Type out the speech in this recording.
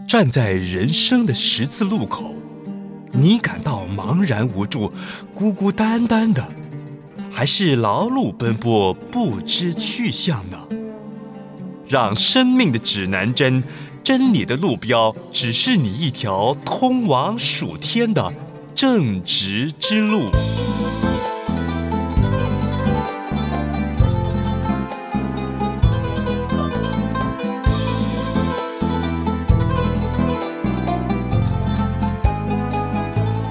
站在人生的十字路口，你感到茫然无助、孤孤单单的，还是劳碌奔波不知去向呢？让生命的指南针、真理的路标指示你一条通往属天的正直之路。